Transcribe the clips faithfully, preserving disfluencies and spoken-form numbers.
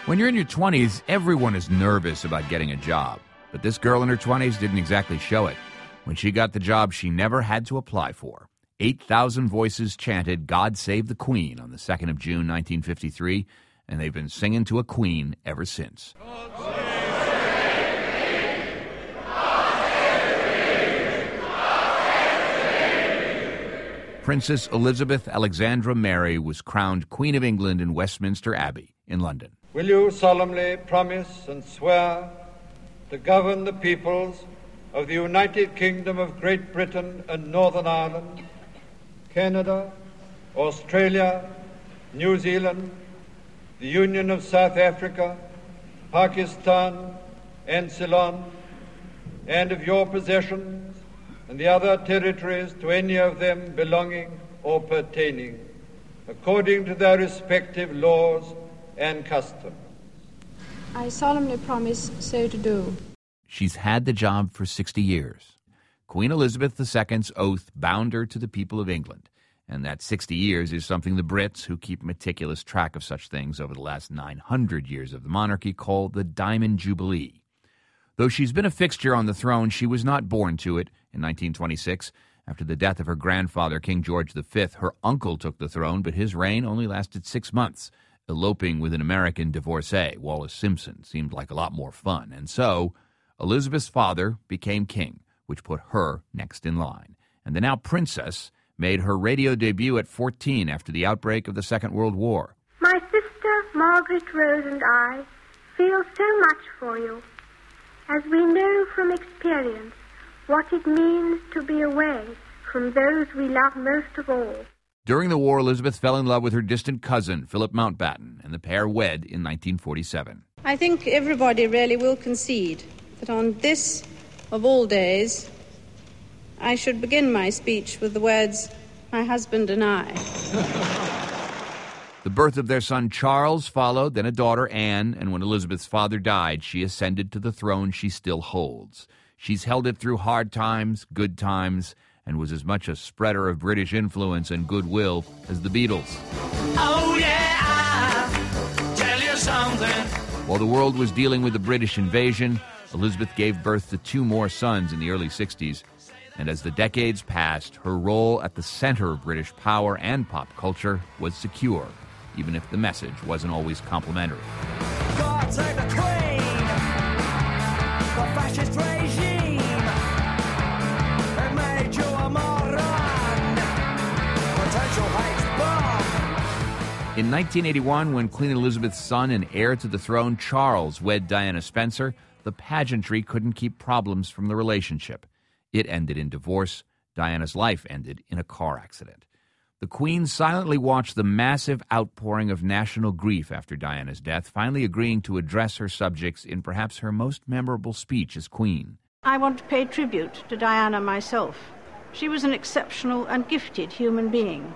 When you're in your twenties, everyone is nervous about getting a job. But this girl in her twenties didn't exactly show it. When she got the job she never had to apply for. eight thousand voices chanted God Save the Queen on the second of June, nineteen fifty-three, and they've been singing to a queen ever since. Princess Elizabeth Alexandra Mary was crowned Queen of England in Westminster Abbey in London. Will you solemnly promise and swear to govern the peoples of the United Kingdom of Great Britain and Northern Ireland, Canada, Australia, New Zealand, the Union of South Africa, Pakistan, and Ceylon, and of your possessions and the other territories to any of them belonging or pertaining, according to their respective laws and customs. I solemnly promise so to do. She's had the job for sixty years. Queen Elizabeth the Second's oath bound her to the people of England, and that sixty years is something the Brits, who keep meticulous track of such things over the last nine hundred years of the monarchy, call the Diamond Jubilee. Though she's been a fixture on the throne, she was not born to it in nineteen twenty-six. After the death of her grandfather, King George the Fifth, her uncle took the throne, but his reign only lasted six months. Eloping with an American divorcee, Wallace Simpson, seemed like a lot more fun, and so Elizabeth's father became king, which put her next in line. And the now princess made her radio debut at fourteen after the outbreak of the Second World War. My sister Margaret Rose and I feel so much for you, as we know from experience what it means to be away from those we love most of all. During the war, Elizabeth fell in love with her distant cousin, Philip Mountbatten, and the pair wed in nineteen forty-seven. I think everybody really will concede that on this, of all days, I should begin my speech with the words, my husband and I. The birth of their son Charles followed, then a daughter, Anne, and when Elizabeth's father died, she ascended to the throne she still holds. She's held it through hard times, good times, and was as much a spreader of British influence and goodwill as the Beatles. Oh yeah, I'll tell you something. While the world was dealing with the British invasion, Elizabeth gave birth to two more sons in the early sixties. And as the decades passed, her role at the center of British power and pop culture was secure, even if the message wasn't always complimentary. God save the Queen, the fascist regime. It made you a moron, potential hate bomb. In nineteen eighty-one, when Queen Elizabeth's son and heir to the throne, Charles, wed Diana Spencer, the pageantry couldn't keep problems from the relationship. It ended in divorce. Diana's life ended in a car accident. The Queen silently watched the massive outpouring of national grief after Diana's death, finally agreeing to address her subjects in perhaps her most memorable speech as Queen. I want to pay tribute to Diana myself. She was an exceptional and gifted human being.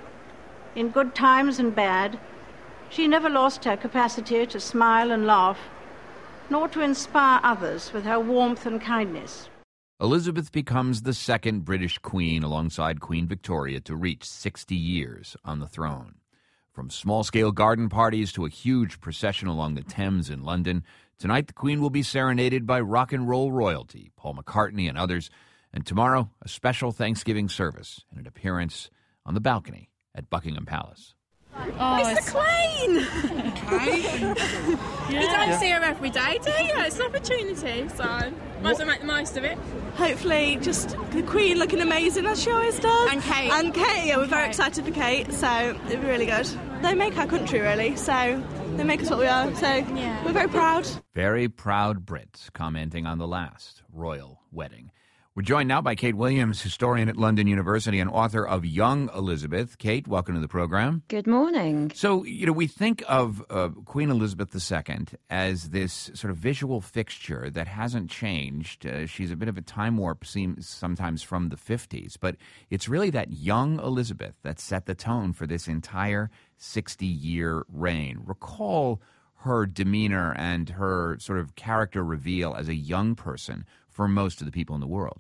In good times and bad, she never lost her capacity to smile and laugh, nor to inspire others with her warmth and kindness. Elizabeth becomes the second British queen alongside Queen Victoria to reach sixty years on the throne. From small-scale garden parties to a huge procession along the Thames in London, tonight the Queen will be serenaded by rock and roll royalty, Paul McCartney and others, and tomorrow a special Thanksgiving service and an appearance on the balcony at Buckingham Palace. Oh, it's the Queen! Okay. Yeah. You don't see her every day, do you? It's an opportunity, so might as well make the most of it. Hopefully, just the Queen looking amazing as she always does. And Kate. And Kate, yeah, we're very Kate. excited for Kate, so it'll be really good. They make our country, really, so they make us what we are, so yeah. We're very proud. Very proud Brits commenting on the last royal wedding. We're joined now by Kate Williams, historian at London University and author of Young Elizabeth. Kate, welcome to the program. Good morning. So, you know, we think of uh, Queen Elizabeth the Second as this sort of visual fixture that hasn't changed. Uh, she's a bit of a time warp, seems sometimes from the fifties, but it's really that young Elizabeth that set the tone for this entire sixty-year reign. Recall her demeanor and her sort of character reveal as a young person for most of the people in the world.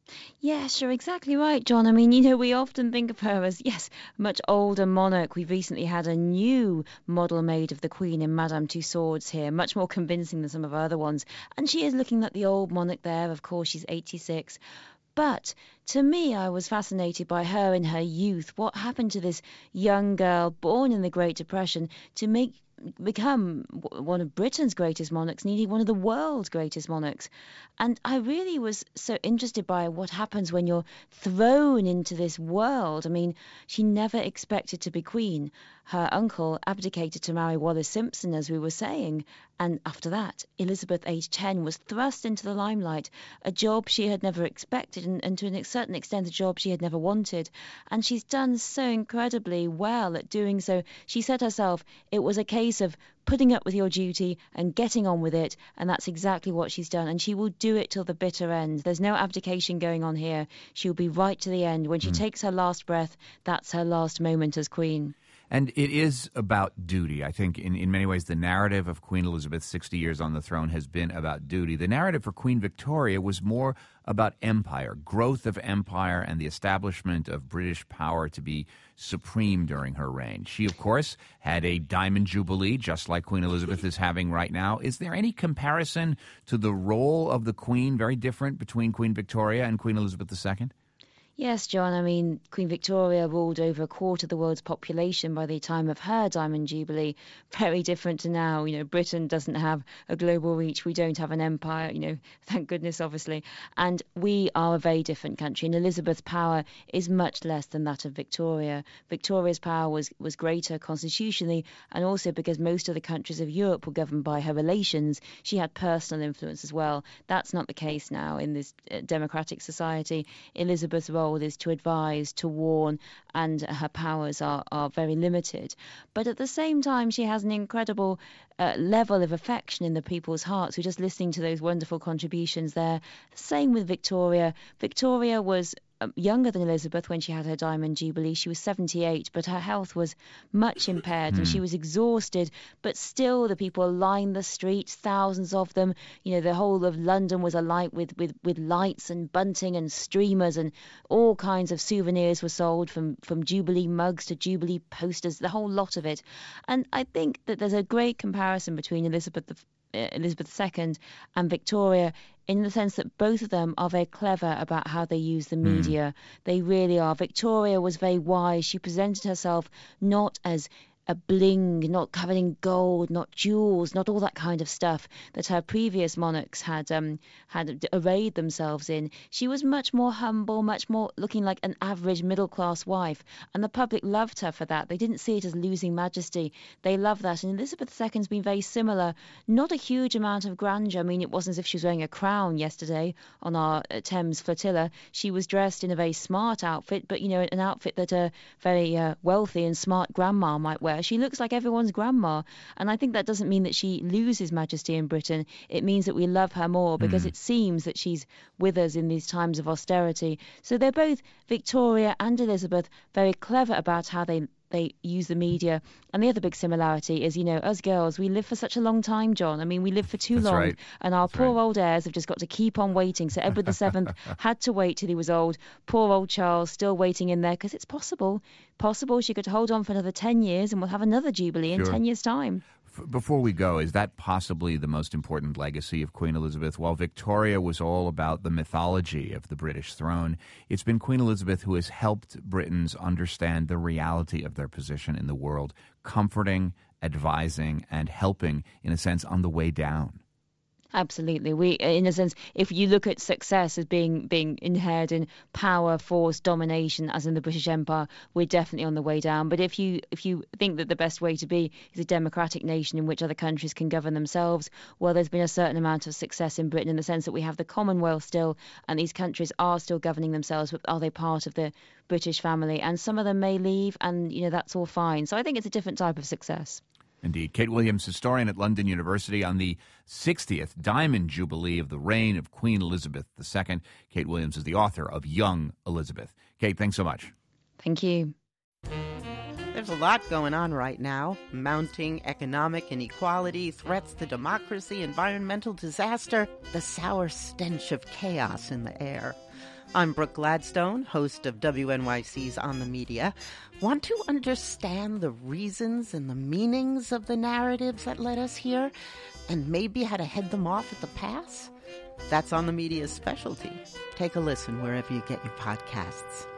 Yes, you're exactly right, John. I mean, you know, we often think of her as, yes, a much older monarch. We've recently had a new model made of the Queen in Madame Tussauds here, much more convincing than some of her other ones. And she is looking at the old monarch there. Of course, she's eighty-six. But to me, I was fascinated by her in her youth. What happened to this young girl born in the Great Depression to make become one of Britain's greatest monarchs, nearly one of the world's greatest monarchs? And I really was so interested by what happens when you're thrown into this world. I mean, she never expected to be queen. Her uncle abdicated to marry Wallis Simpson, as we were saying. And after that, Elizabeth, aged ten, was thrust into the limelight, a job she had never expected, and, and to a certain extent, a job she had never wanted. And she's done so incredibly well at doing so. She said herself, it was a case of putting up with your duty and getting on with it, and that's exactly what she's done, and she will do it till the bitter end. There's no abdication going on here. She'll be right to the end. When she mm. takes her last breath, that's her last moment as queen. And it is about duty. I think in, in many ways the narrative of Queen Elizabeth's sixty years on the throne has been about duty. The narrative for Queen Victoria was more about empire, growth of empire, and the establishment of British power to be supreme during her reign. She, of course, had a Diamond Jubilee, just like Queen Elizabeth is having right now. Is there any comparison to the role of the Queen, very different between Queen Victoria and Queen Elizabeth the Second? Yes, John. I mean, Queen Victoria ruled over a quarter of the world's population by the time of her Diamond Jubilee. Very different to now. You know, Britain doesn't have a global reach. We don't have an empire, you know, thank goodness, obviously. And we are a very different country. And Elizabeth's power is much less than that of Victoria. Victoria's power was, was greater constitutionally, and also because most of the countries of Europe were governed by her relations, she had personal influence as well. That's not the case now in this uh, democratic society. Elizabeth's role is to advise, to warn, and her powers are, are very limited. But at the same time, she has an incredible uh, level of affection in the people's hearts. We're just listening to those wonderful contributions there. Same with Victoria. Victoria was younger than Elizabeth when she had her Diamond Jubilee. She was seventy-eight, but her health was much impaired mm. and she was exhausted. But still, the people lined the streets, thousands of them. You know, the whole of London was alight with, with, with lights and bunting and streamers, and all kinds of souvenirs were sold, from, from Jubilee mugs to Jubilee posters, the whole lot of it. And I think that there's a great comparison between Elizabeth the Elizabeth the Second and Victoria, in the sense that both of them are very clever about how they use the media. Mm. They really are. Victoria was very wise. She presented herself not as a bling, not covered in gold, not jewels, not all that kind of stuff that her previous monarchs had um, had arrayed themselves in. She was much more humble, much more looking like an average middle-class wife, and the public loved her for that. They didn't see it as losing majesty. They loved that. And Elizabeth the Second's been very similar. Not a huge amount of grandeur. I mean, it wasn't as if she was wearing a crown yesterday on our uh, Thames flotilla. She was dressed in a very smart outfit, but, you know, an outfit that a very uh, wealthy and smart grandma might wear. She looks like everyone's grandma, and I think that doesn't mean that she loses majesty in Britain. It means that we love her more because mm. it seems that she's with us in these times of austerity. So they're both, Victoria and Elizabeth, very clever about how they they use the media. And the other big similarity is, you know, us girls, we live for such a long time, John. I mean, we live for too That's long. Right. And our That's poor right. old heirs have just got to keep on waiting. So Edward the Seventh had to wait till he was old. Poor old Charles still waiting in there, because it's possible. Possible she could hold on for another ten years and we'll have another Jubilee sure. in ten years' time. Before we go, is that possibly the most important legacy of Queen Elizabeth? While Victoria was all about the mythology of the British throne, it's been Queen Elizabeth who has helped Britons understand the reality of their position in the world, comforting, advising, and helping, in a sense, on the way down. Absolutely. We, in a sense, if you look at success as being being inherent in power, force, domination, as in the British Empire, we're definitely on the way down. But if you if you think that the best way to be is a democratic nation in which other countries can govern themselves, well, there's been a certain amount of success in Britain in the sense that we have the Commonwealth still, and these countries are still governing themselves. But are they part of the British family? And some of them may leave, and you know that's all fine. So I think it's a different type of success. Indeed. Kate Williams, historian at London University, on the sixtieth Diamond Jubilee of the reign of Queen Elizabeth the Second. Kate Williams is the author of Young Elizabeth. Kate, thanks so much. Thank you. The there's a lot going on right now. Mounting economic inequality, threats to democracy, environmental disaster, the sour stench of chaos in the air. I'm Brooke Gladstone, host of W N Y C's On the Media. Want to understand the reasons and the meanings of the narratives that led us here, and maybe how to head them off at the pass? That's On the Media's specialty. Take a listen wherever you get your podcasts.